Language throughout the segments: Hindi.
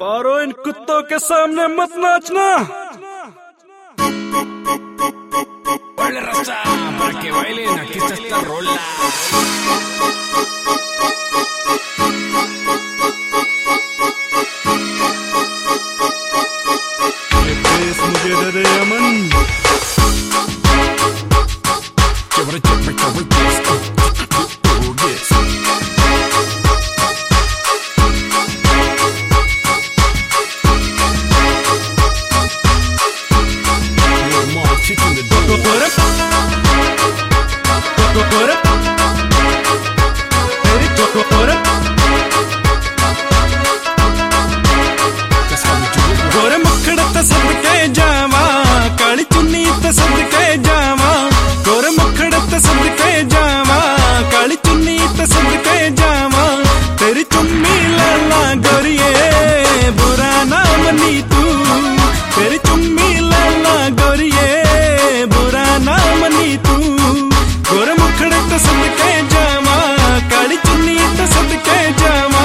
पारो, इन कुत्तों के सामने मत नाचना। Ole raza, para que bailen, aquí está esta rola. ये बेस मुझे दे दे अमन। गोरे मुखड़े ते सदके जावा, काली चुन्नी ते सदके जावा, गोरे मुखड़े ते सदके जावा, काली चुन्नी ते सदके जावा, तेरी चुम्मी लाला गोरिए बुरा ना मनी तू, तेरी चुम्मी लाला गोरिए बुरा ना मनी तू, गोरे मुखड़े ते सदके जावा, काली चुन्नी ते सदके जावा।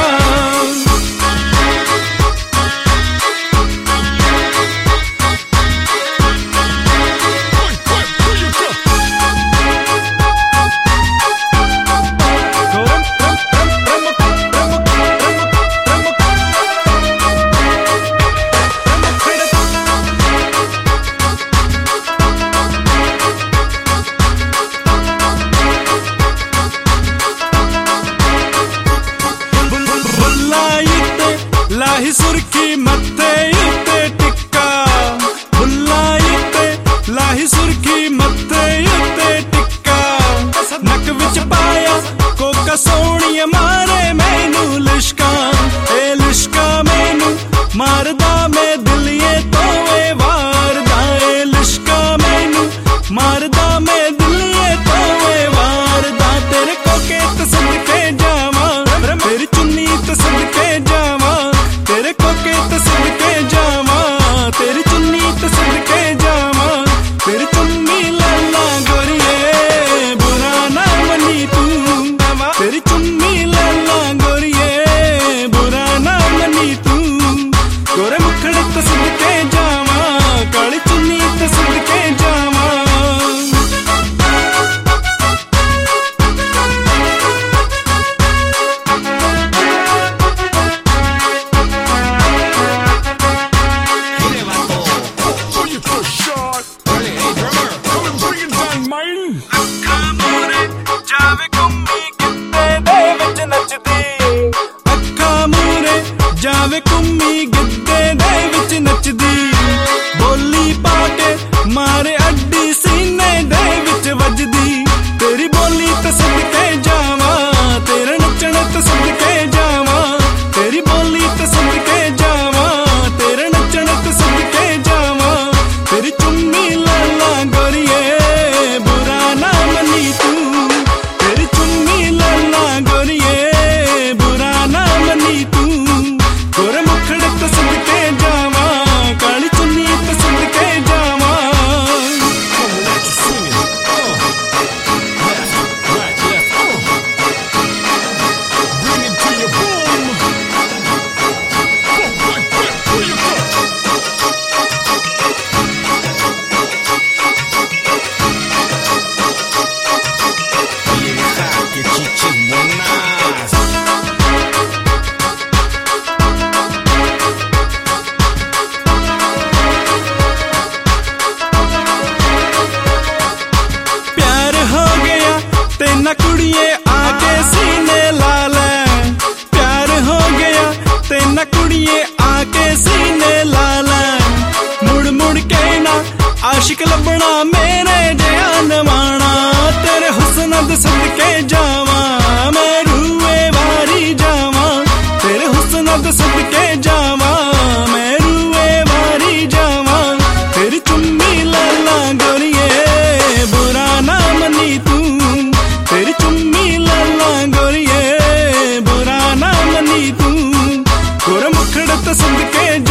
लाही सुर्खी मत्थे उत्ते टिक्का, बुल्लाइते लाही सुर्खी मत्थे उत्ते टिक्का, नक विच पाया कोका सोहणिया मारे मैनू लिशका, ए लिशका मैनू मारदा मैं दिलिए तोए वारदा, ए लिशका मैनू मारदा मैं दिलिए तोए वारदा, तेरे कोके ते सदके जावा, तेरी चुन्नी ते सदके जावा, तेरे कोके ते सदके जावा, तेरी चुन्नी ते सदके जावा, तेरी चुन्नी लाला गोरिए बुरा ना मनी तू, तेरी चुन्नी लाला गोरिए बुरा ना मनी तू, गोरे मुखड़े ते सदके जावा, काली चुन्नी ते सदके जावा। अखा मोरे जावे कुम्मी गिद्दे दे विच नचदी, अखा मोरे जावे कुम्मी गिद्दे दे विच नचदी, बोली पाके मारे अड्डी सीने दे विच वजदी, तेरी बोली ते सदके जावा, तेरे नचण ते सदके जावा, तेरी बोली ते सदके जावा, तेरे नचण ते सदके जावा, तेरी चुम्मी लाला गोरिए बुरा ना मनी तू, तेरी चुम्मी लाला गोरिए बुरा ना मनी तू, गोरे मुखड़े ते सदके जावा, काली चुन्नी ते सदके जावा। ना कुड़िए आके सीने ला ले, प्यार हो गया ते ना कुड़िए आके सीने ला ले, मुड़ मुड़ के ना आशिक लबना मेरे जया नवाना, तेरे हुस्न दे सदके जावा, मैं रूए वारी जावा, तेरे हुस्न दे सदके जावा, मैं रूए वारी जावा, तेरी चुम्मी लाला गोरिए बुरा ना मनी तू, तेरी चुम्मी लाला गोरिए बुरा ना मनी तू, गोरे मुखड़े ते सदके